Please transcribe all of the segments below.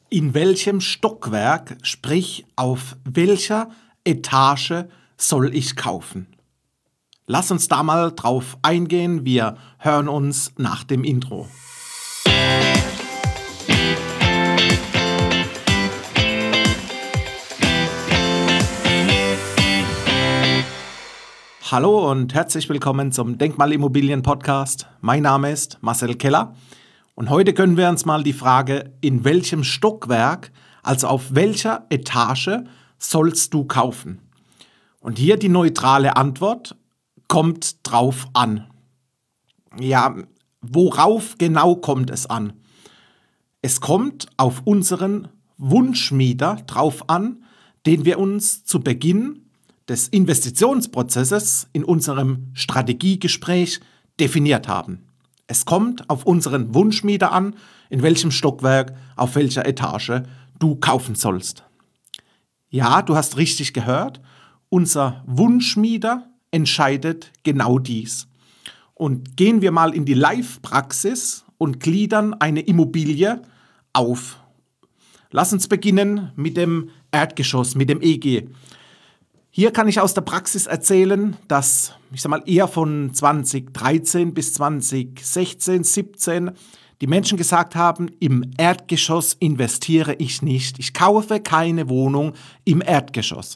In welchem Stockwerk, sprich auf welcher Etage soll ich kaufen? Lass uns da mal drauf eingehen. Wir hören uns nach dem Intro. Hallo und herzlich willkommen zum Denkmalimmobilien-Podcast. Mein Name ist Marcel Keller und heute können wir uns mal die Frage, in welchem Stockwerk, also auf welcher Etage sollst du kaufen? Und hier die neutrale Antwort: kommt drauf an. Ja, worauf genau kommt es an? Es kommt auf unseren Wunschmieter drauf an, den wir uns zu Beginn des Investitionsprozesses in unserem Strategiegespräch definiert haben. Es kommt auf unseren Wunschmieter an, in welchem Stockwerk, auf welcher Etage du kaufen sollst. Ja, du hast richtig gehört, unser Wunschmieter entscheidet genau dies. Und gehen wir mal in die Live-Praxis und gliedern eine Immobilie auf. Lass uns beginnen mit dem Erdgeschoss, mit dem EG. Hier kann ich aus der Praxis erzählen, dass, eher von 2013 bis 2016, 17 die Menschen gesagt haben, im Erdgeschoss investiere ich nicht. Ich kaufe keine Wohnung im Erdgeschoss.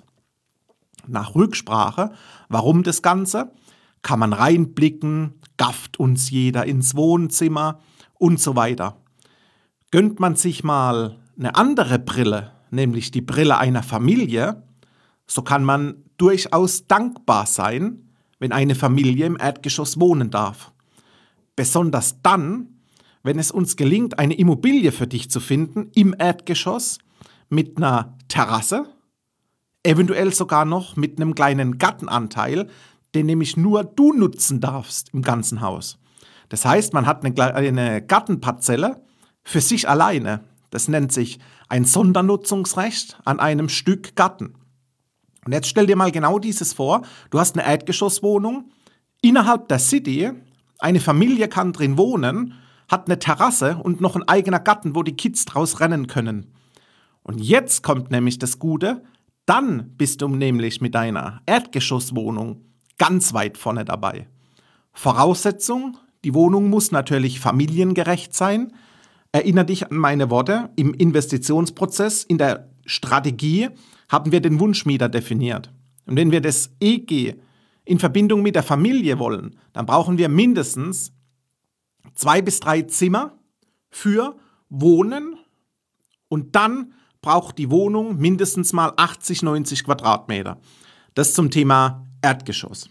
Nach Rücksprache, warum das Ganze? Kann man reinblicken, gafft uns jeder ins Wohnzimmer und so weiter. Gönnt man sich mal eine andere Brille, nämlich die Brille einer Familie, so kann man durchaus dankbar sein, wenn eine Familie im Erdgeschoss wohnen darf. Besonders dann, wenn es uns gelingt, eine Immobilie für dich zu finden im Erdgeschoss mit einer Terrasse, eventuell sogar noch mit einem kleinen Gartenanteil, den nämlich nur du nutzen darfst im ganzen Haus. Das heißt, man hat eine Gartenparzelle für sich alleine. Das nennt sich ein Sondernutzungsrecht an einem Stück Garten. Und jetzt stell dir mal genau dieses vor, du hast eine Erdgeschosswohnung innerhalb der City, eine Familie kann drin wohnen, hat eine Terrasse und noch ein eigener Garten, wo die Kids draus rennen können. Und jetzt kommt nämlich das Gute, dann bist du nämlich mit deiner Erdgeschosswohnung ganz weit vorne dabei. Voraussetzung, die Wohnung muss natürlich familiengerecht sein. Erinnere dich an meine Worte, im Investitionsprozess, in der Strategie haben wir den Wunschmieter definiert. Und wenn wir das EG in Verbindung mit der Familie wollen, dann brauchen wir mindestens 2 bis 3 Zimmer für Wohnen und dann braucht die Wohnung mindestens mal 80, 90 Quadratmeter. Das zum Thema Erdgeschoss.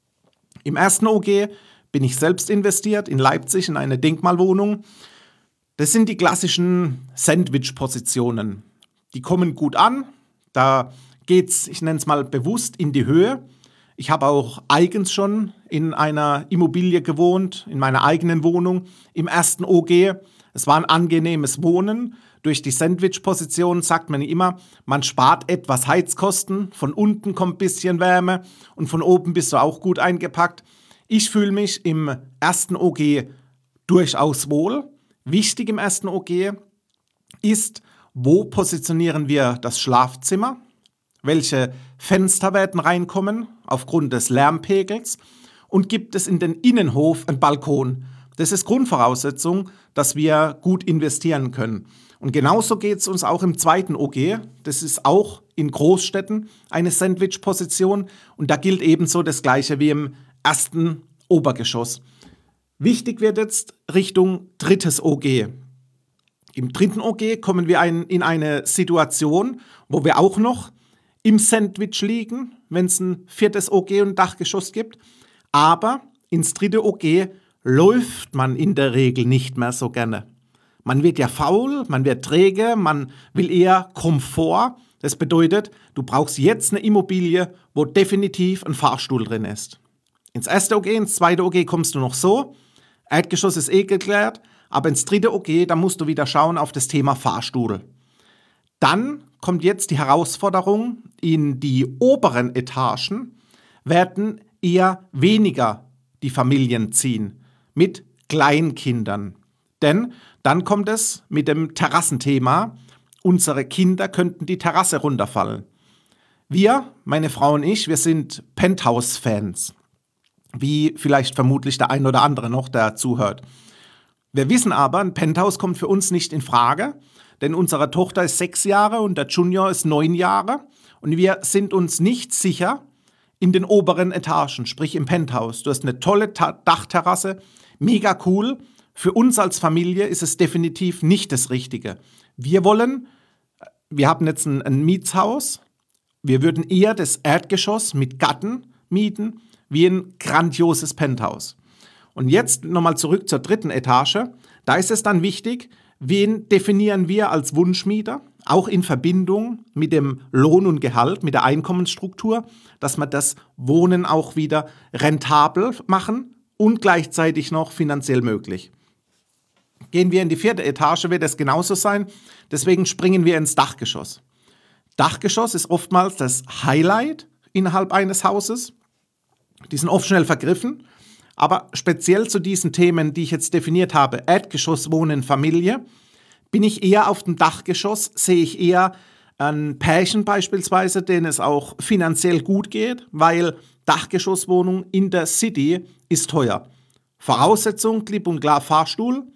Im ersten OG bin ich selbst investiert in Leipzig in eine Denkmalwohnung. Das sind die klassischen Sandwich-Positionen. Die kommen gut an. Da geht's, ich nenne es mal bewusst, in die Höhe. Ich habe auch eigens schon in einer Immobilie gewohnt, in meiner eigenen Wohnung, im ersten OG. Es war ein angenehmes Wohnen. Durch die Sandwich-Position sagt man immer, man spart etwas Heizkosten. Von unten kommt ein bisschen Wärme und von oben bist du auch gut eingepackt. Ich fühle mich im ersten OG durchaus wohl. Wichtig im ersten OG ist, wo positionieren wir das Schlafzimmer? Welche Fenster werden reinkommen aufgrund des Lärmpegels? Und gibt es in den Innenhof einen Balkon? Das ist Grundvoraussetzung, dass wir gut investieren können. Und genauso geht es uns auch im zweiten OG. Das ist auch in Großstädten eine Sandwich-Position. Und da gilt ebenso das Gleiche wie im ersten Obergeschoss. Wichtig wird jetzt Richtung drittes OG. Im dritten OG kommen wir in eine Situation, wo wir auch noch im Sandwich liegen, wenn es ein viertes OG und ein Dachgeschoss gibt. Aber ins dritte OG läuft man in der Regel nicht mehr so gerne. Man wird ja faul, man wird träge, man will eher Komfort. Das bedeutet, du brauchst jetzt eine Immobilie, wo definitiv ein Fahrstuhl drin ist. Ins erste OG, ins zweite OG kommst du noch so. Erdgeschoss ist geklärt. Aber ins dritte OG, da musst du wieder schauen auf das Thema Fahrstuhl. Dann kommt jetzt die Herausforderung, in die oberen Etagen werden eher weniger die Familien ziehen mit Kleinkindern. Denn dann kommt es mit dem Terrassenthema unsere Kinder könnten die Terrasse runterfallen. Wir, meine Frau und ich, wir sind Penthouse-Fans, wie vielleicht vermutlich der ein oder andere noch, der zuhört. Wir wissen aber, ein Penthouse kommt für uns nicht in Frage, denn unsere Tochter ist 6 Jahre und der Junior ist 9 Jahre und wir sind uns nicht sicher in den oberen Etagen, sprich im Penthouse. Du hast eine tolle Dachterrasse, mega cool. Für uns als Familie ist es definitiv nicht das Richtige. Wir haben jetzt ein Mietshaus, wir würden eher das Erdgeschoss mit Garten mieten, wie ein grandioses Penthouse. Und jetzt nochmal zurück zur 3. Etage. Da ist es dann wichtig, wen definieren wir als Wunschmieter, auch in Verbindung mit dem Lohn und Gehalt, mit der Einkommensstruktur, dass wir das Wohnen auch wieder rentabel machen und gleichzeitig noch finanziell möglich. Gehen wir in die 4. Etage, wird es genauso sein. Deswegen springen wir ins Dachgeschoss. Dachgeschoss ist oftmals das Highlight innerhalb eines Hauses. Die sind oft schnell vergriffen. Aber speziell zu diesen Themen, die ich jetzt definiert habe, Erdgeschoss, Wohnen, Familie, bin ich eher auf dem Dachgeschoss, sehe ich eher ein Pärchen beispielsweise, denen es auch finanziell gut geht, weil Dachgeschosswohnung in der City ist teuer. Voraussetzung, klipp und klar Fahrstuhl.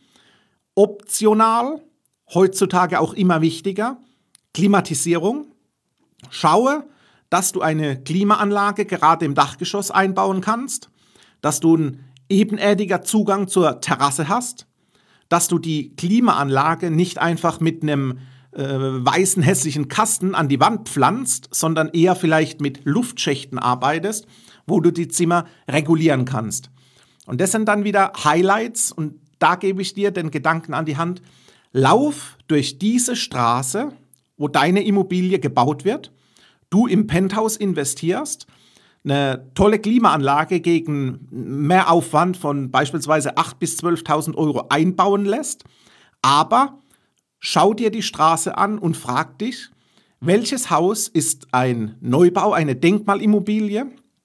Optional, heutzutage auch immer wichtiger, Klimatisierung. Schaue, dass du eine Klimaanlage gerade im Dachgeschoss einbauen kannst, dass du einen ebenerdiger Zugang zur Terrasse hast, dass du die Klimaanlage nicht einfach mit einem weißen, hässlichen Kasten an die Wand pflanzt, sondern eher vielleicht mit Luftschächten arbeitest, wo du die Zimmer regulieren kannst. Und das sind dann wieder Highlights und da gebe ich dir den Gedanken an die Hand. Lauf durch diese Straße, wo deine Immobilie gebaut wird, du im Penthouse investierst, eine tolle Klimaanlage gegen Mehraufwand von beispielsweise 8.000 bis 12.000 Euro einbauen lässt, aber schau dir die Straße an und frag dich, welches Haus ist ein Neubau, eine Denkmalimmobilie,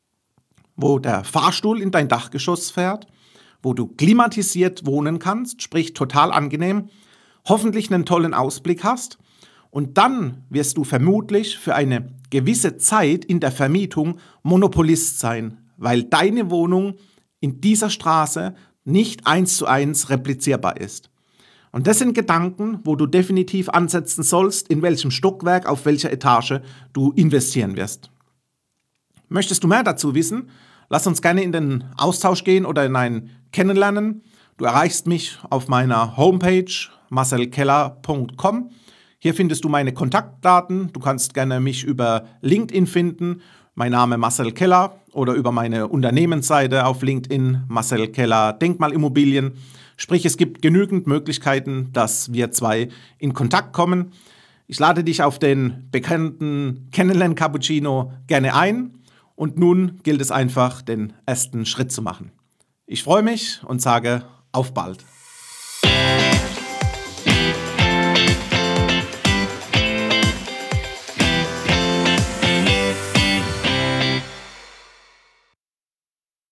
wo der Fahrstuhl in dein Dachgeschoss fährt, wo du klimatisiert wohnen kannst, sprich total angenehm, hoffentlich einen tollen Ausblick hast und dann wirst du vermutlich für eine gewisse Zeit in der Vermietung Monopolist sein, weil deine Wohnung in dieser Straße nicht 1:1 replizierbar ist. Und das sind Gedanken, wo du definitiv ansetzen sollst, in welchem Stockwerk, auf welcher Etage du investieren wirst. Möchtest du mehr dazu wissen? Lass uns gerne in den Austausch gehen oder in ein Kennenlernen. Du erreichst mich auf meiner Homepage marcelkeller.com. Hier findest du meine Kontaktdaten. Du kannst gerne mich über LinkedIn finden. Mein Name Marcel Keller oder über meine Unternehmensseite auf LinkedIn Marcel Keller Denkmalimmobilien. Sprich, es gibt genügend Möglichkeiten, dass wir zwei in Kontakt kommen. Ich lade dich auf den bekannten Kennenlern-Cappuccino gerne ein. Und nun gilt es einfach, den ersten Schritt zu machen. Ich freue mich und sage auf bald.